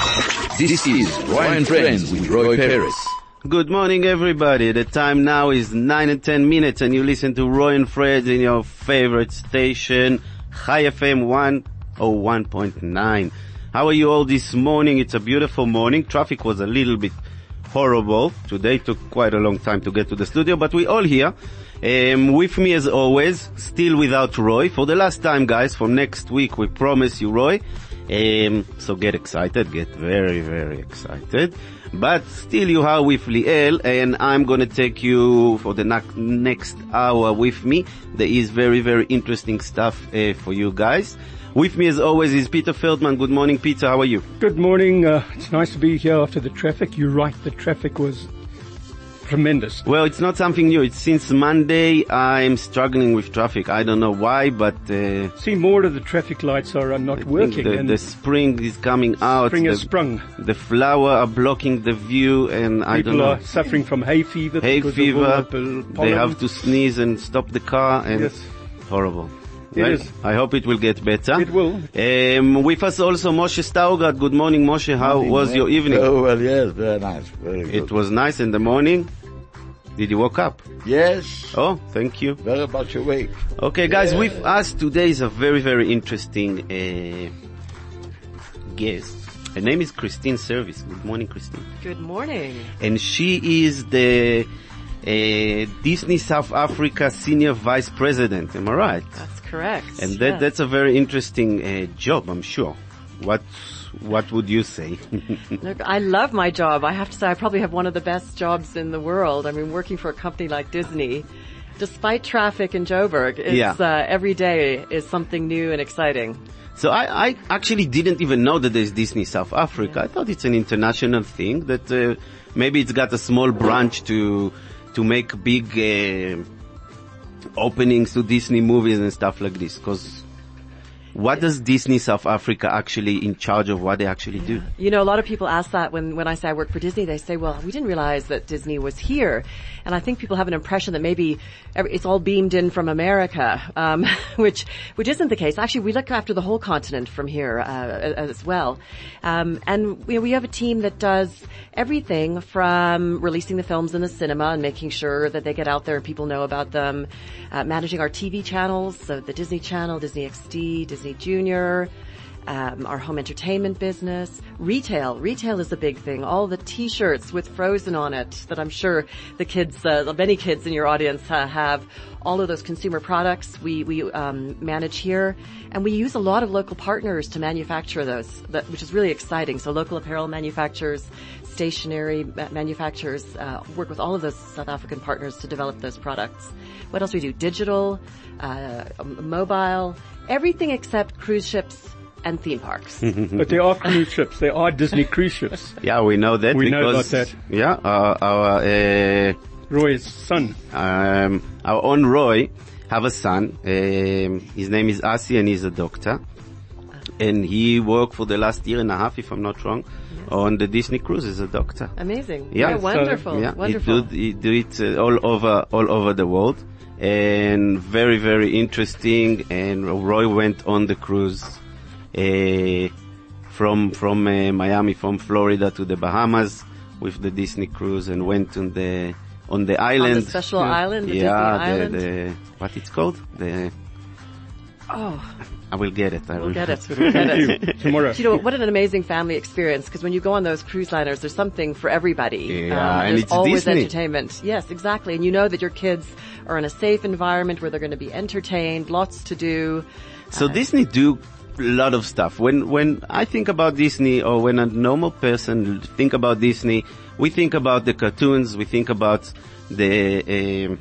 This is Roy and Friends with Roy Perez. Good morning, everybody. The time now is 9 and 10 minutes, and you listen to Roy and Friends in your favorite station, Chai FM 101.9. How are you all this morning? It's a beautiful morning. Traffic was a little bit horrible. Today took quite a long time to get to the studio, but we're all here. With me as always, still without Roy. For the last time, guys, for next week, we promise you Roy. So get excited, get very, very excited. But still you are with Liel, and I'm gonna take you for the next hour with me. There is very, very interesting stuff for you guys. With me as always is Peter Feldman. Good morning, Peter. How are you? Good morning. It's nice to be here after the traffic. You're right, the traffic was tremendous. Well, it's not something new. It's since Monday I'm struggling with traffic. I don't know why, but See, more of the traffic lights are not working. The spring is coming out. Spring has sprung. The flower are blocking the view, and I don't know. People are suffering from hay fever. Hay fever. Pollen. They have to sneeze and stop the car, and yes. Horrible. It right? is. I hope it will get better. It will. With us also Moshe Staugart. Good morning, Moshe. How was your evening? Oh, well, yes, very nice. Very good. It was nice in the morning. Did you wake up? Yes. Oh, thank you. Very much awake. Okay, guys, with us today is a very, very interesting guest. Her name is Christine Service. Good morning, Christine. Good morning. And she is the Disney South Africa Senior Vice President. Am I right? That's correct. And that's a very interesting job, I'm sure. What would you say? Look, I love my job. I have to say I probably have one of the best jobs in the world. I mean, working for a company like Disney, despite traffic in Joburg, every day is something new and exciting. So I actually didn't even know that there's Disney South Africa. I thought it's an international thing, that maybe it's got a small branch to make big openings to Disney movies and stuff like this, because what does Disney South Africa actually in charge of, what they actually do? You know, a lot of people ask that when I say I work for Disney. They say, well, we didn't realize that Disney was here. And I think people have an impression that maybe it's all beamed in from America, which isn't the case. Actually, we look after the whole continent from here as well. And we have a team that does everything from releasing the films in the cinema and making sure that they get out there and people know about them, managing our TV channels, so the Disney Channel, Disney XD, Disney Junior, our home entertainment business, retail. Retail is a big thing. All the T-shirts with Frozen on it that I'm sure the kids, many kids in your audience have. All of those consumer products we manage here, and we use a lot of local partners to manufacture those, which is really exciting. So local apparel manufacturers, stationery manufacturers, work with all of those South African partners to develop those products. What else do we do? Digital, mobile, everything except cruise ships and theme parks. But they are cruise ships. They are Disney cruise ships. Yeah, we know that. We know about that. Yeah, our Roy's son. Our own Roy have a son. His name is Asi, and he's a doctor. And he worked for the last year and a half, if I'm not wrong, on the Disney cruise as a doctor. Amazing. Yeah, wonderful. Yeah, wonderful. He do it all over the world, and very, very interesting. And Roy went on the cruise from Miami, from Florida to the Bahamas with the Disney cruise, and went on the island. On the special island, the Disney island. What it's called? I will get it. We'll get it. Tomorrow. You know, what an amazing family experience, because when you go on those cruise liners, there's something for everybody. Yeah, and there's it's always Disney. entertainment. Yes, exactly. And you know that your kids are in a safe environment where they're going to be entertained, lots to do. So Disney do a lot of stuff. When I think about Disney, or when a normal person think about Disney, we think about the cartoons, we think about the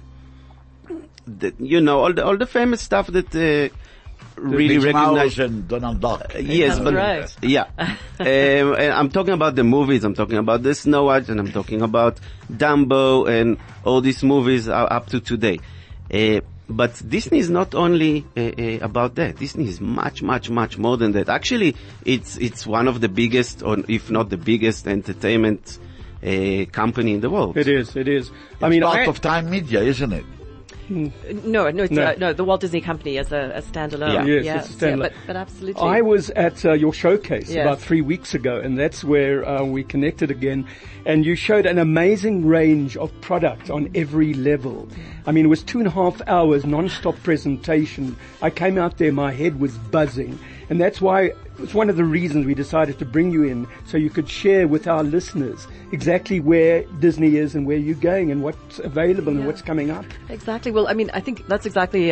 all the famous stuff that really Mickey recognize. Mouse and Donald Duck. Yes, That's but right. yeah, and I'm talking about the movies. I'm talking about the Snow White, and I'm talking about Dumbo, and all these movies are up to today. But Disney is not only about that. Disney is much, much, much more than that. Actually, it's one of the biggest, or if not the biggest, entertainment company in the world. It is. I mean, part of Time Media, isn't it? No, the Walt Disney Company as a standalone. Yeah. Yes, it's a standalone. but absolutely. I was at your showcase Yes. about 3 weeks ago, and that's where we connected again. And you showed an amazing range of product on every level. I mean, it was 2.5 hours non-stop presentation. I came out there, my head was buzzing. And that's why it's one of the reasons we decided to bring you in, so you could share with our listeners exactly where Disney is and where you're going and what's available and what's coming up. Exactly. Well, I mean, I think that's exactly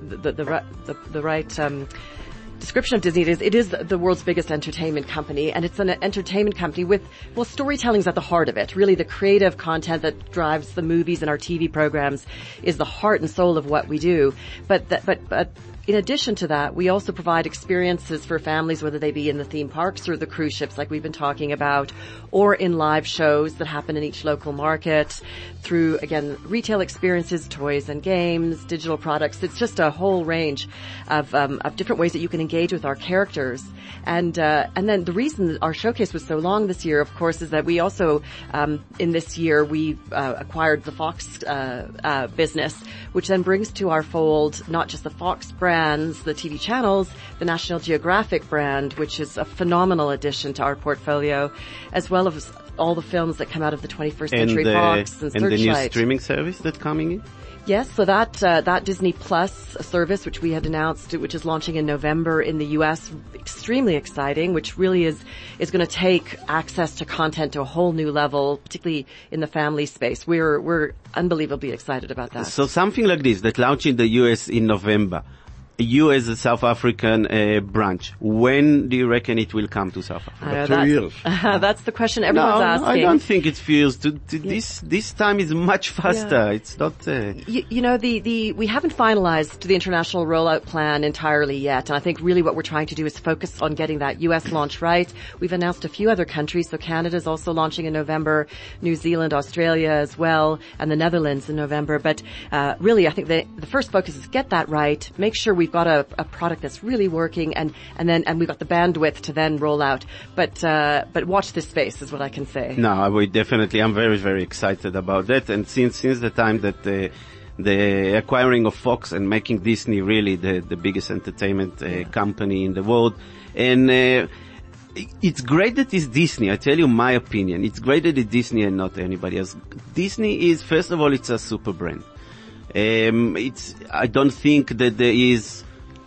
the right description of Disney. It is the world's biggest entertainment company, and it's an entertainment company with, well, storytelling's at the heart of it. Really, the creative content that drives the movies and our TV programs is the heart and soul of what we do. But in addition to that, we also provide experiences for families, whether they be in the theme parks or the cruise ships like we've been talking about, or in live shows that happen in each local market through, again, retail experiences, toys and games, digital products. It's just a whole range of different ways that you can engage with our characters. And then the reason that our showcase was so long this year, of course, is that we also, in this year, we acquired the Fox business, which then brings to our fold not just the Fox brands, the TV channels, the National Geographic brand, which is a phenomenal addition to our portfolio, as well as all the films that come out of the 21st Century Fox and Searchlight. And the new streaming service that's coming in? Yes, so that Disney Plus service, which we had announced, which is launching in November in the U.S., extremely exciting, which really is going to take access to content to a whole new level, particularly in the family space. We're unbelievably excited about that. So something like this that launched in the U.S. in November. You as a South African branch, when do you reckon it will come to South Africa? 2 years. That's the question everyone's asking. I don't think it feels this time is much faster. Yeah. It's not. You know, we haven't finalized the international rollout plan entirely yet, and I think really what we're trying to do is focus on getting that U.S. launch right. We've announced a few other countries, so Canada's also launching in November, New Zealand, Australia as well, and the Netherlands in November. But really, I think the first focus is get that right, make sure we've got a product that's really working, and we've got the bandwidth to then roll out. But watch this space is what I can say. No, I'm very, very excited about that. And since the time that the acquiring of Fox and making Disney really the biggest entertainment company in the world, and it's great that it's Disney. I tell you my opinion. It's great that it's Disney and not anybody else. Disney is, first of all, it's a super brand. I don't think that there is,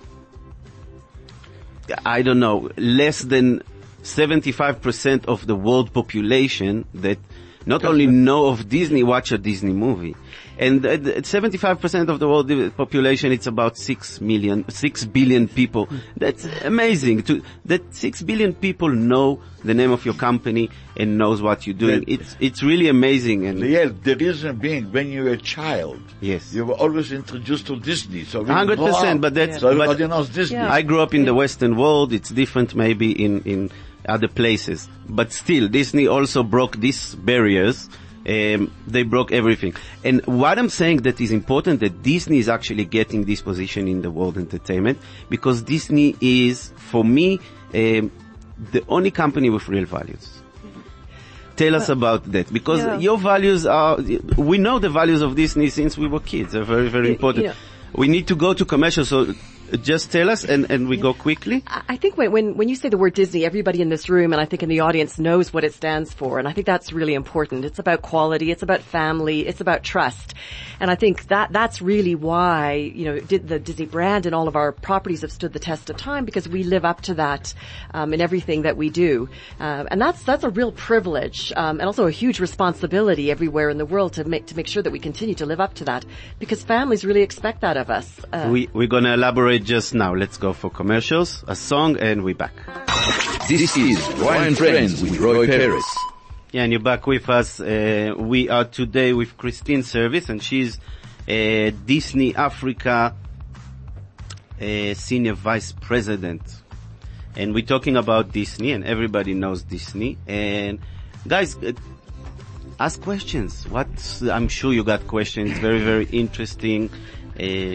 I don't know, less than 75% of the world population that not only know of Disney, watch a Disney movie. And 75% of the world population, it's about 6 billion people. That's amazing. That 6 billion people know the name of your company and knows what you're doing. It's really amazing. And yes, the reason being, when you're a child, yes, you were always introduced to Disney. So 100%, but that's, so everybody knows Disney. Yeah. I grew up in the Western world. It's different maybe in other places, but still Disney also broke these barriers. They broke everything. And what I'm saying that is important, that Disney is actually getting this position in the world entertainment, because Disney is, for me, the only company with real values. Tell us about that, because your values are, we know the values of Disney since we were kids. They're very, very important. We need to go to commercial, so just tell us and we go quickly. I think when you say the word Disney, everybody in this room and I think in the audience knows what it stands for, and I think that's really important. It's about quality, it's about family, it's about trust. And I think that's really why, the Disney brand and all of our properties have stood the test of time, because we live up to that in everything that we do. And that's a real privilege, and also a huge responsibility everywhere in the world to make sure that we continue to live up to that, because families really expect that of us. We're going to elaborate just now. Let's go for commercials, a song, and we're back. This is Roy and Friends with Roy Perez. Yeah, and you're back with us. We are today with Christine Service, and she's Disney Africa Senior Vice President. And we're talking about Disney, and everybody knows Disney. And guys, ask questions. I'm sure you got questions. It's very, very interesting.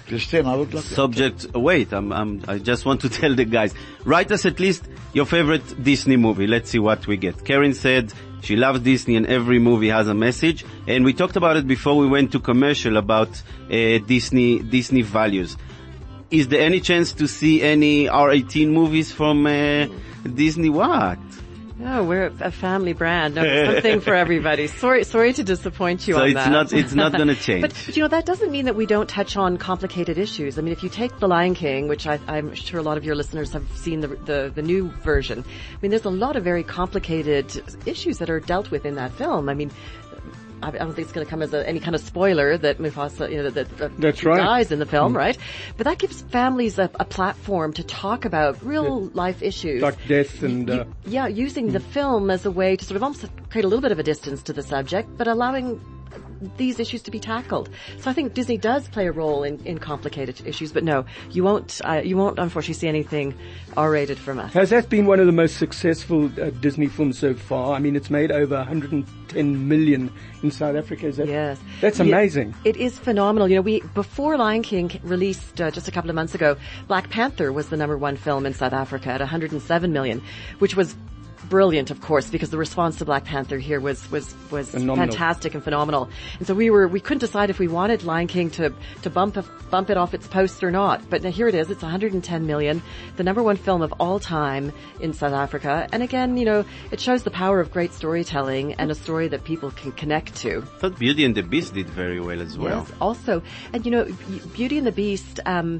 Christine, I would like Subject, wait, I just want to tell the guys. Write us at least your favorite Disney movie. Let's see what we get. Karen said she loves Disney and every movie has a message. And we talked about it before we went to commercial about Disney values. Is there any chance to see any R18 movies from Disney? What? No, we're a family brand. No, there's something for everybody. Sorry to disappoint you on that. So it's not going to change. But, that doesn't mean that we don't touch on complicated issues. I mean, if you take The Lion King, which I'm sure a lot of your listeners have seen the new version, I mean, there's a lot of very complicated issues that are dealt with in that film. I mean, I don't think it's going to come as any kind of spoiler that Mufasa, That's right. dies in the film, right? But that gives families a platform to talk about real life issues. Like death and... using the film as a way to sort of almost create a little bit of a distance to the subject, but allowing these issues to be tackled. So I think Disney does play a role in complicated issues, but no, you won't unfortunately see anything R-rated from us. Has that been one of the most successful Disney films so far? I mean, it's made over 110 million in South Africa. Yes. That's amazing. It is phenomenal. Before Lion King released just a couple of months ago, Black Panther was the number one film in South Africa at 107 million, which was brilliant, of course, because the response to Black Panther here was fantastic and phenomenal. And so we couldn't decide if we wanted Lion King to bump it off its post or not. But now here it is. It's 110 million, the number one film of all time in South Africa. And again, it shows the power of great storytelling and a story that people can connect to. I thought Beauty and the Beast did very well as well. Yes, also. And Beauty and the Beast,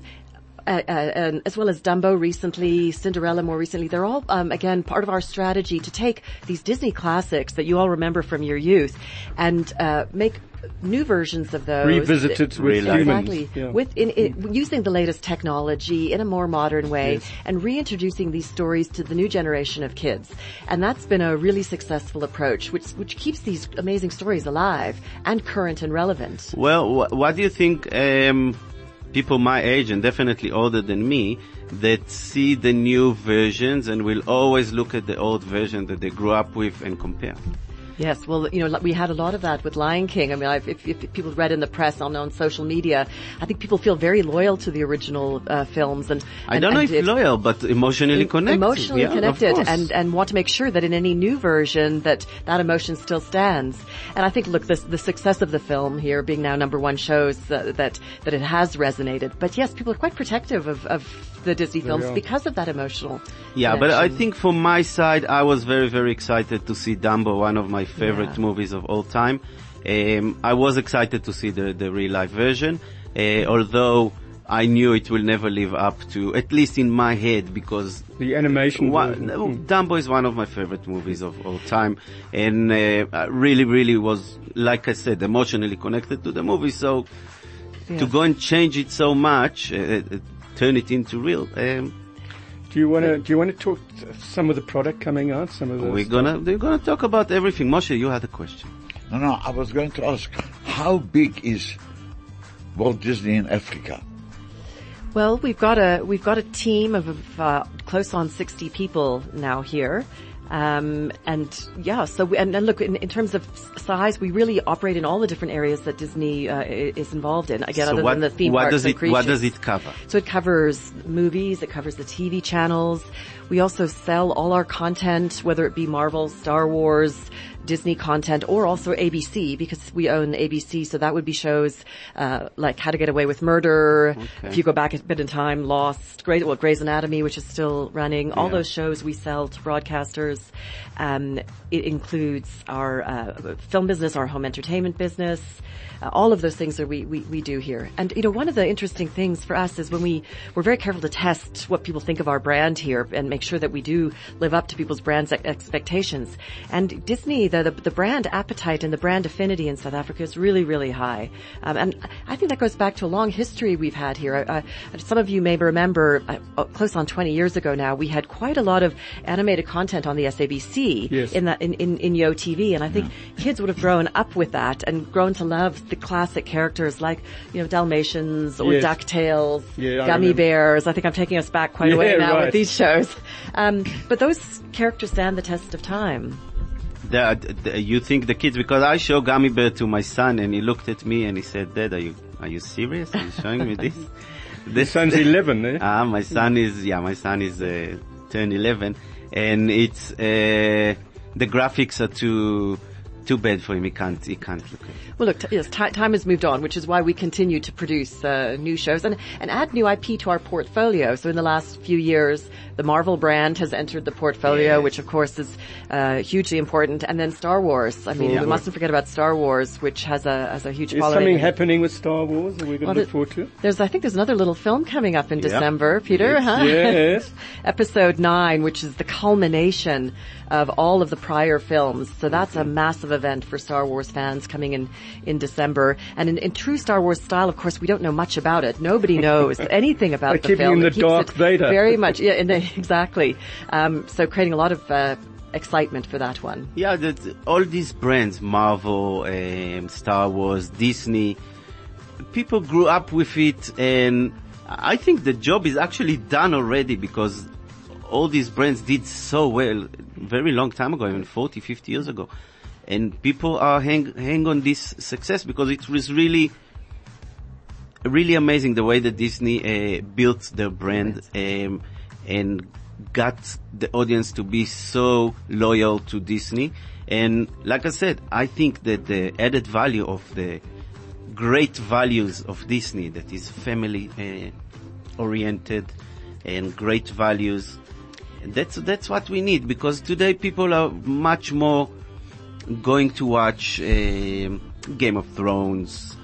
as well as Dumbo recently, Cinderella more recently, they're all, again, part of our strategy to take these Disney classics that you all remember from your youth and make new versions of those. Revisited with humans. Exactly. Yeah. Using the latest technology in a more modern way, yes, and reintroducing these stories to the new generation of kids. And that's been a really successful approach, which keeps these amazing stories alive and current and relevant. Well, what do you think, people my age and definitely older than me that see the new versions and will always look at the old version that they grew up with and compare? Yes, well, we had a lot of that with Lion King. I mean, if people read in the press on social media, I think people feel very loyal to the original films, and I don't know if loyal, but emotionally connected. Emotionally connected, of and want to make sure that in any new version that emotion still stands. And I think, look, the success of the film here being now number one shows that it has resonated. But yes, people are quite protective of the Disney films because of that emotional connection. But I think from my side, I was very, very excited to see Dumbo, one of my favorite movies of all time. I was excited to see the real life version, although I knew it will never live up to, at least in my head, because the animation Dumbo is one of my favorite movies of all time, and I really was, like I said, emotionally connected to the movie. So to go and change it so much, turn it into real. Do you want to talk some of the product coming out? We're gonna talk about everything. Moshe, you had a question. No, I was going to ask, how big is Walt Disney in Africa? Well, we've got a team of close on 60 people now here. And look, in terms of size, we really operate in all the different areas that Disney is involved in. Again, other than the theme parks and cruise what ships. does it cover? So it covers movies, it covers the TV channels. We also sell all our content, whether it be Marvel, Star Wars, Disney content, or also ABC, because we own ABC, so that would be shows like How to Get Away with Murder, if you go back a bit in time, Lost, Grey's Anatomy, which is still running. All those shows we sell to broadcasters. It includes our film business, our home entertainment business, all of those things that we do here. And one of the interesting things for us is when we're very careful to test what people think of our brand here and make sure that we do live up to people's brand expectations. And Disney, the brand appetite and the brand affinity in South Africa is really, really high. And I think that goes back to a long history we've had here. Some of you may remember, close on 20 years ago now, we had quite a lot of animated content on the SABC in Yo TV, and I think kids would have grown up with that and grown to love the classic characters like, Dalmatians or DuckTales, Gummy Bears. I think I'm taking us back quite a way now with these shows. But those characters stand the test of time. You think the kids, because I show Gummy Bear to my son and he looked at me and he said, Dad, are you Are you serious? Are you showing me this? This son's 11, eh? My son is turned 11, and it's the graphics are too bad for him. He can't look at it. Well, look, yes, time has moved on, which is why we continue to produce new shows and add new IP to our portfolio. So in the last few years, the Marvel brand has entered the portfolio, which of course is hugely important. And then Star Wars. I mean, we mustn't forget about Star Wars, which has a huge Is following. something happening with Star Wars that we're going to look forward to? I think there's another little film coming up in December, Peter. Yes. Huh? Yes. Episode 9, which is the culmination of all of the prior films. So that's a massive event for Star Wars fans coming in December. And in true Star Wars style, of course, we don't know much about it. Nobody knows anything about the film. Keeping the Darth Vader. Very much, exactly. So creating a lot of excitement for that one. Yeah, all these brands, Marvel, Star Wars, Disney, people grew up with it, and I think the job is actually done already because all these brands did so well very long time ago, even 40, 50 years ago. And people are hang on this success because it was really amazing the way that Disney built their brand and got the audience to be so loyal to Disney. And like I said, I think that the added value of the great values of Disney, that is family oriented and great values, that's what we need, because today people are much more going to watch Game of Thrones,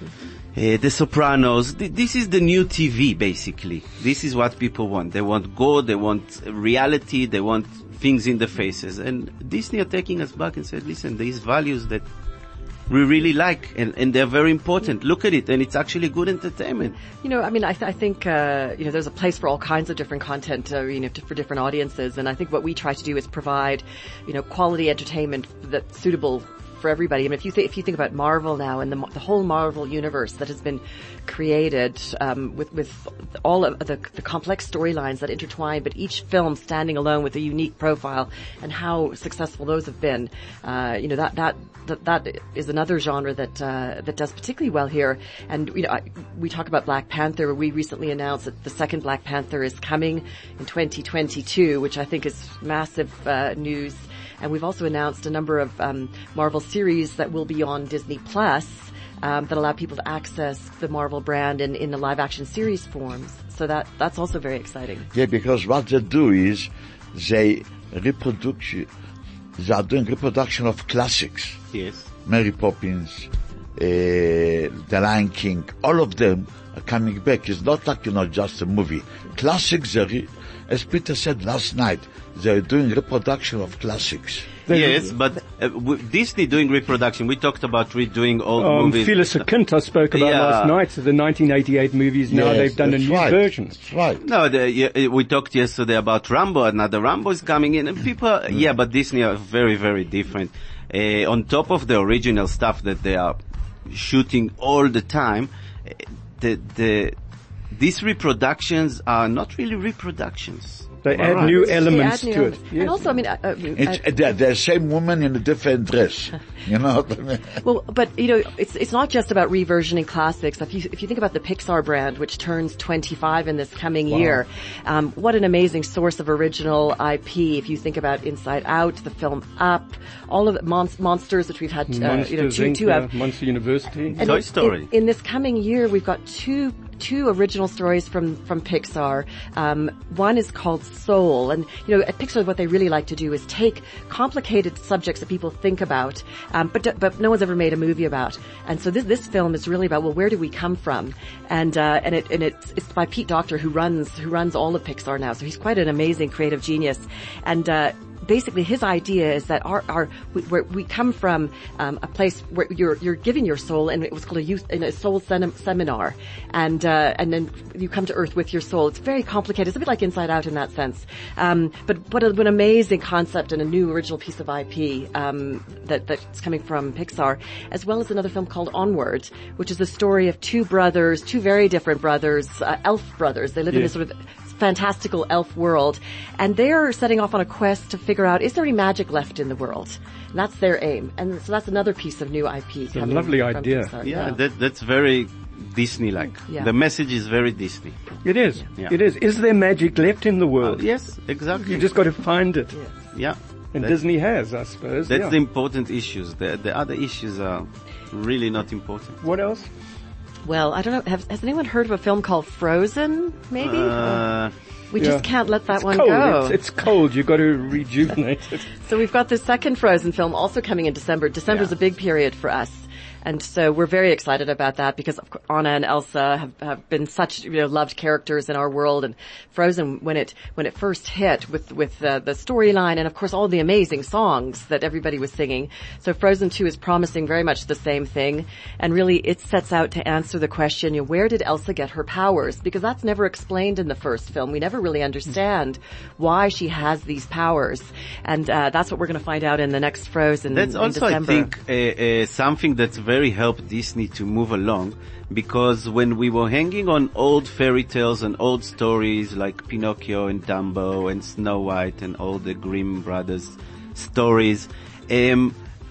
The Sopranos. This is the new TV, basically. This is what people want. They want gore, they want reality, they want things in the faces. And Disney are taking us back and said, listen, these values that we really like, and they're very important. Look at it, and it's actually good entertainment. I mean, I think, there's a place for all kinds of different content, for different audiences. And I think what we try to do is provide, quality entertainment that's suitable for everybody. I mean, if you think about Marvel now and the whole Marvel universe that has been created, with all of the complex storylines that intertwine, but each film standing alone with a unique profile, and how successful those have been, that is another genre that does particularly well here. And we talk about Black Panther. We recently announced that the second Black Panther is coming in 2022, which I think is massive news. And we've also announced a number of Marvel series that will be on Disney Plus that allow people to access the Marvel brand in the live action series forms. So that's also very exciting. Yeah, because what they do is they are doing reproduction of classics. Yes. Mary Poppins, The Lion King, all of them are coming back. It's not like, just a movie. Classics, as Peter said last night, they're doing reproduction of classics. Yes, but with Disney doing reproduction, we talked about redoing old movies. Phyllis Kint I spoke about last night, the 1988 movies. Now they've done a new version. That's right. No, we talked yesterday about Rambo. Another Rambo is coming in, and people, but Disney are very, very different. On top of the original stuff that they are shooting all the time, these reproductions are not really reproductions. They add new elements to it. Yes. And also, I mean, they're the same woman in a different dress. You know what I mean? Well, but it's not just about reversioning classics. If you think about the Pixar brand, which turns 25 in this coming year, what an amazing source of original IP. If you think about Inside Out, the film Up, all of the Monsters, which we've had, two of Monster University, and Toy Story. In this coming year, we've got two original stories from Pixar. One is called Soul, and at Pixar what they really like to do is take complicated subjects that people think about, but no one's ever made a movie about. And so this film is really about, well, where do we come from? And it's by Pete Docter, who runs all of Pixar now. So he's quite an amazing creative genius. And basically his idea is that we come from a place where you're giving your soul, and it was called a soul seminar, and then you come to Earth with your soul. It's very complicated. It's a bit like Inside Out in that sense. But what an amazing concept and a new original piece of IP that's coming from Pixar, as well as another film called Onward, which is the story of two very different brothers, elf brothers. They live in this sort of fantastical elf world, and they're setting off on a quest to figure out, is there any magic left in the world? And that's their aim. And so that's another piece of new IP. It's a lovely idea. Pixar. Yeah, that's very Disney-like. Yeah. The message is very Disney. It is. Yeah. It is. Is there magic left in the world? Yes, exactly. You just got to find it. Yes. Yeah. And That- Disney has, I suppose. That's yeah. the important issues. The other issues are really not important. What else? Well, I don't know. Has anyone heard of a film called Frozen? Maybe we yeah. just can't let that It's one cold. go. It's cold. You've got to rejuvenate it. So we've got the second Frozen film also coming in December. December's a big period for us. And so we're very excited about that because of course, Anna and Elsa have been such, loved characters in our world. And Frozen, when it first hit with the storyline and of course all the amazing songs that everybody was singing. So Frozen 2 is promising very much the same thing. And really it sets out to answer the question, where did Elsa get her powers? Because that's never explained in the first film. We never really understand why she has these powers. And that's what we're going to find out in the next Frozen That's in also, December. I think, something that's very helped Disney to move along, because when we were hanging on old fairy tales and old stories like Pinocchio and Dumbo and Snow White and all the Grimm brothers stories, when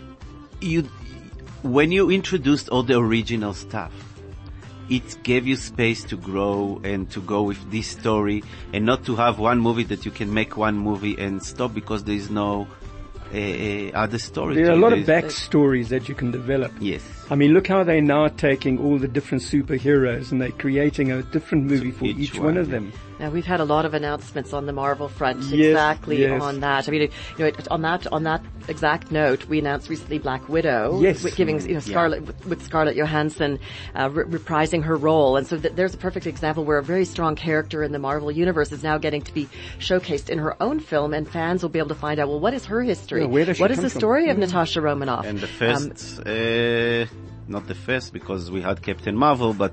you introduced all the original stuff, it gave you space to grow and to go with this story and not to have one movie that you can make one movie and stop because there is no other story. There are a to lot it. of backstories that you can develop. Yes. I mean, look how they're now taking all the different superheroes and they're creating a different movie for each each one one, of yeah. them. Now we've had a lot of announcements on the Marvel front Yes, exactly yes. on that. I mean, on that exact note, we announced recently Black Widow, Yes. with giving Scarlett with Scarlett Johansson reprising her role, and so there's a perfect example where a very strong character in the Marvel universe is now getting to be showcased in her own film, and fans will be able to find out, well, what is her history? Yeah, where does she what is come the from? story of Natasha Romanoff? And the first, not the first because we had Captain Marvel, but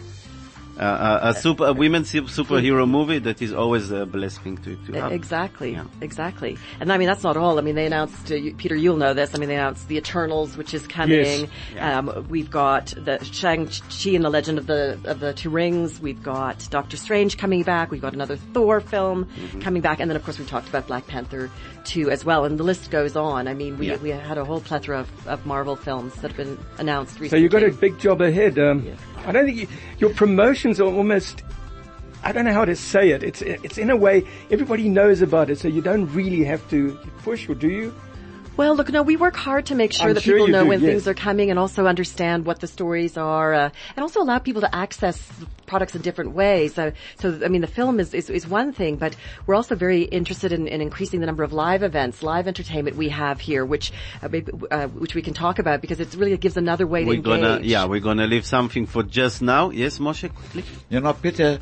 a women's superhero movie that is always a blessing to have. Exactly, Yeah. exactly. And I mean, that's not all. I mean, they announced, Peter, you'll know this. I mean, they announced the Eternals, which is coming. Yes. We've got the Shang-Chi and the Legend of the Two Rings. We've got Doctor Strange coming back. We've got another Thor film coming back. And then, of course, we talked about Black Panther 2 as well. And the list goes on. I mean, we had a whole plethora of Marvel films that have been announced recently. So you've got a big job ahead. I don't think your promotions are almost, I don't know how to say it. It's in a way, everybody knows about it, so you don't really have to push, or do you? Well, look, no, we work hard to make sure I'm that sure people you know do, when yes. things are coming and also understand what the stories are, and also allow people to access products in different ways. So I mean, the film is one thing, but we're also very interested in increasing the number of live events, live entertainment we have here, which we can talk about because it really gives another way to engage. We're gonna leave something for just now. Yes, Moshe, quickly. Peter,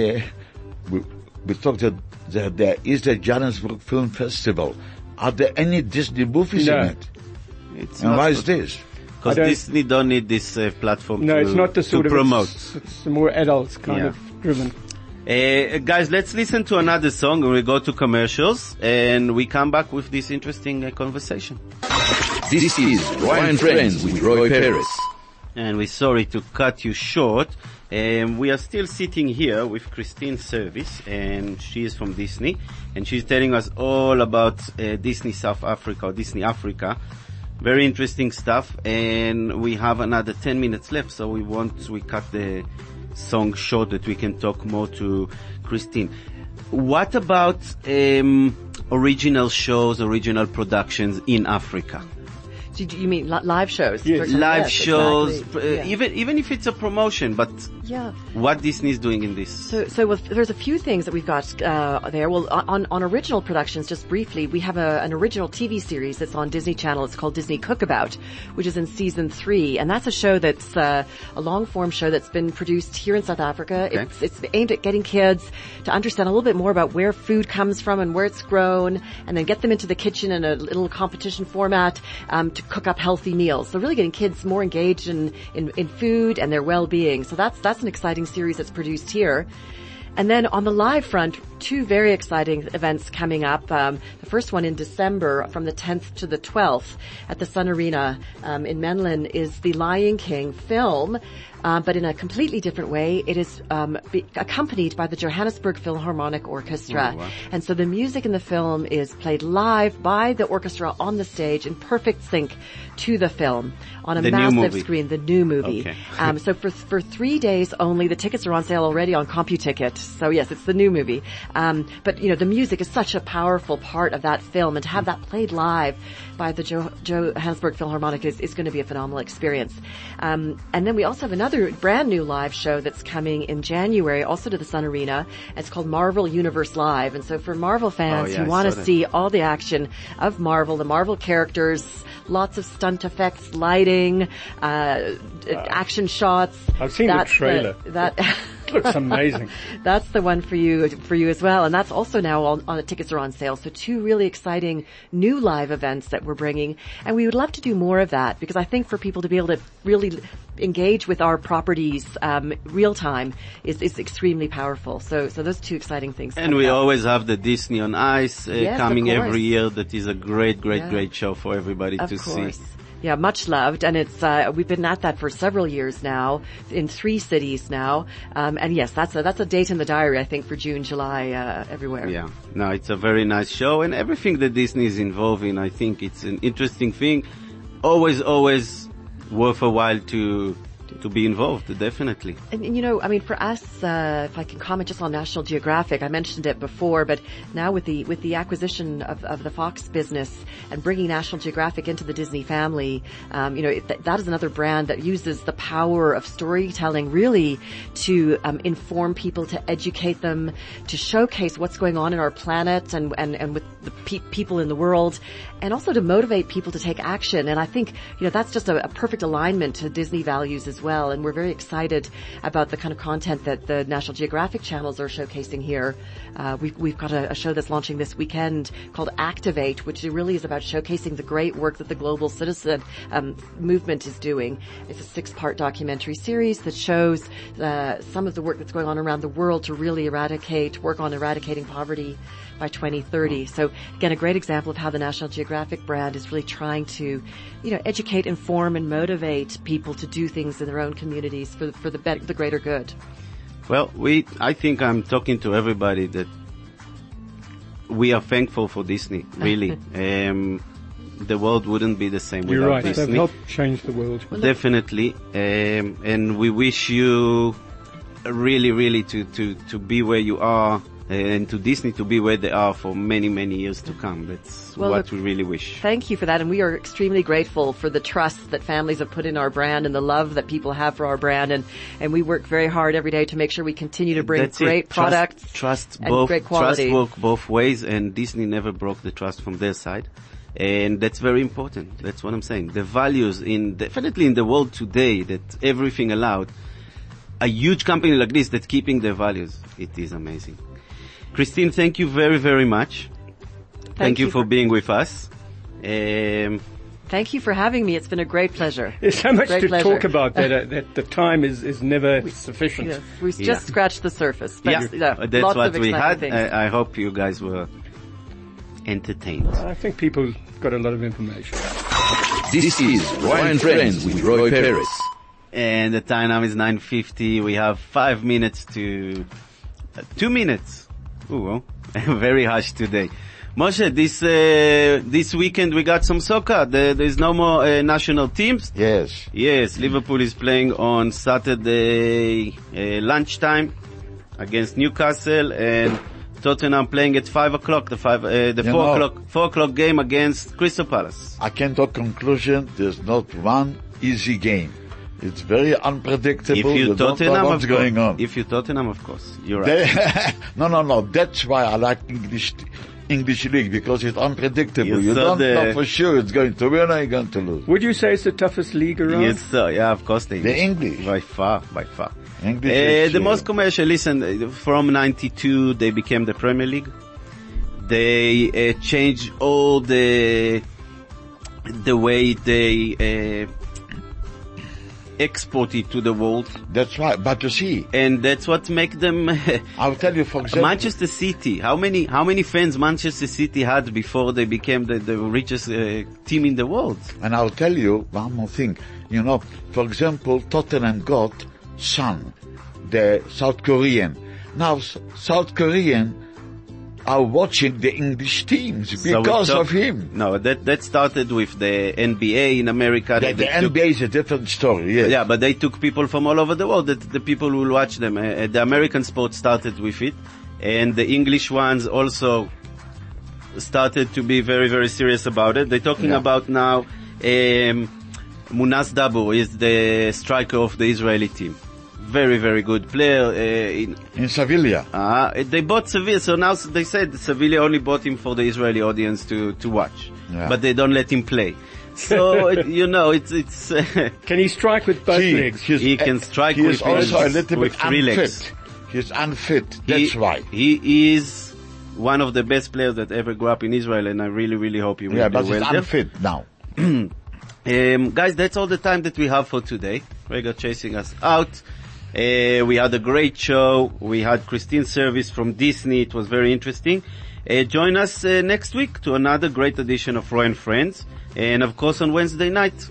we talked that there is the Johannesburg Film Festival. Are there any Disney movies No. in it? It's And not why is this? because I don't- Disney don't need this platform No, to, it's not the sort to of promote. It's more adults kind Yeah. of driven. Guys, let's listen to another song and we go to commercials and we come back with this interesting conversation. This is Roy and Friends with Roy Paris. And we're sorry to cut you short. We are still sitting here with Christine Service, and she is from Disney, and she's telling us all about Disney South Africa or Disney Africa. Very interesting stuff, and we have another 10 minutes left, so we cut the song short that we can talk more to Christine. What about original shows, original productions in Africa? Do you mean live shows? Yes. For example? Live Yes, shows, exactly. Yeah. even if it's a promotion, but Yeah. what Disney is doing in this? So there's a few things that we've got there. Well, on original productions, just briefly, we have an original TV series that's on Disney Channel. It's called Disney Cookabout, which is in season 3, and that's a show that's a long-form show that's been produced here in South Africa. Okay. It's aimed at getting kids to understand a little bit more about where food comes from and where it's grown, and then get them into the kitchen in a little competition format to cook up healthy meals. So really getting kids more engaged in food and their well-being. So that's an exciting series that's produced here. And then on the live front, two very exciting events coming up. The first one in December from the 10th to the 12th at the Sun Arena in Menlyn is the Lion King film. But in a completely different way. It is accompanied by the Johannesburg Philharmonic Orchestra. Oh, wow. And so the music in the film is played live by the orchestra on the stage in perfect sync to the film on a The new massive movie. screen, the new movie. Okay. So for 3 days only, the tickets are on sale already on CompuTicket. So yes, it's the new movie. But the music is such a powerful part of that film, and to have that played live by the Johannesburg Philharmonic is going to be a phenomenal experience. And then we also have another brand new live show that's coming in January, also to the Sun Arena. It's called Marvel Universe Live. And so for Marvel fans who want to see all the action of Marvel, the Marvel characters, lots of stunt effects, lighting, action shots. I've seen the trailer. It looks amazing. That's the one for you as well. And that's also now on the tickets are on sale. So two really exciting new live events that we're bringing. And we would love to do more of that because I think for people to be able to really engage with our properties real time is extremely powerful. So those two exciting things. And we up. always have the Disney on Ice Yes, coming of course. every year. That is a great show for everybody Of to course. see. Yeah, much loved, and it's we've been at that for several years now, in 3 cities now, and yes, that's a date in the diary, I think, for June, July, everywhere. Yeah, no, it's a very nice show, and everything that Disney is involved in, I think it's an interesting thing. Always worth a while to be involved, definitely. And for us, if I can comment just on National Geographic, I mentioned it before, but now with the acquisition of the Fox business and bringing National Geographic into the Disney family, that is another brand that uses the power of storytelling really to inform people, to educate them, to showcase what's going on in our planet and with the people in the world, and also to motivate people to take action. And I think, that's just a perfect alignment to Disney values as well. And we're very excited about the kind of content that the National Geographic channels are showcasing here. We've got a show that's launching this weekend called Activate, which really is about showcasing the great work that the global citizen movement is doing. It's a 6-part documentary series that shows some of the work that's going on around the world to really work on eradicating poverty by 2030. So again, a great example of how the National Geographic brand is really trying to, educate, inform, and motivate people to do things in their own communities for the greater good. Well, I think I'm talking to everybody that we are thankful for Disney, really. The world wouldn't be the same You're without right. Disney. They've helped change the world. Definitely. And we wish you really to be where you are, and to Disney to be where they are for many, many years to come. That's what we really wish. Thank you for that, and we are extremely grateful for the trust that families have put in our brand and the love that people have for our brand, and we work very hard every day to make sure we continue to bring great products and great quality. Trust work both ways, and Disney never broke the trust from their side. And that's very important. That's what I'm saying. The values definitely in the world today that everything allowed, a huge company like this that's keeping their values, it is amazing. Christine, thank you very, very much. Thank you for being with us. Thank you for having me. It's been a great pleasure. There's so much to pleasure. talk about that the time is never sufficient. Yes, we just scratched the surface. But, That's lots what of we had. things. I hope you guys were entertained. I think people got a lot of information. This is Roy and Friends with Roy Paris. And the time now is 9:50. We have 5 minutes to 2 minutes. Ooh, well, very harsh today. Moshe, this weekend we got some soccer. There's no more national teams. Yes, Liverpool is playing on Saturday lunchtime against Newcastle, and Tottenham playing at 5 o'clock. The 4 o'clock game against Crystal Palace. I can talk conclusion. There's not one easy game. It's very unpredictable. If you Tottenham, what's going on. If you Tottenham, of course, you're right. No. That's why I like English league, because it's unpredictable. You don't know for sure it's going to win or you're going to lose. Would you say it's the toughest league around? Yes, sir. Yeah, of course. The English. By far. English the most commercial, listen, from 92 they became the Premier League. They changed all the way they export it to the world. That's right. But you see, And that's what make them I'll tell you, for example, Manchester City. How many fans Manchester City had before they became the richest team in the world? and I'll tell you one more thing. You know, for example, Tottenham got Son, the South Korean. Now, South Korean are watching the English teams So we because talk- of him. No, that started with the NBA in America. The They took- NBA is a different story, yes. Yeah, but they took people from all over the world. The people will watch them. The American sports started with it, and the English ones also started to be very, very serious about it. They're talking Yeah. about now. Munas Dabur is the striker of the Israeli team. Very, very good player. In Sevilla. They bought Sevilla, so now they said Sevilla only bought him for the Israeli audience to watch, Yeah. but they don't let him play. So it's. Can he strike with both See, legs? He can strike he with is also a legs, little with bit 3 unfit. legs. He's unfit. That's why. He is one of the best players that ever grew up in Israel, and I really, really hope he will Yeah, do but well he's there. unfit now. Guys, that's all the time that we have for today. Rega chasing us out. We had a great show. We had Christine's service from Disney. It was very interesting. Join us next week to another great edition of Roy and Friends. And of course on Wednesday night,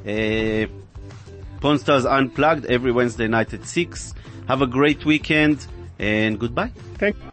Pawn Stars Unplugged every Wednesday night at 6. Have a great weekend and goodbye. Thank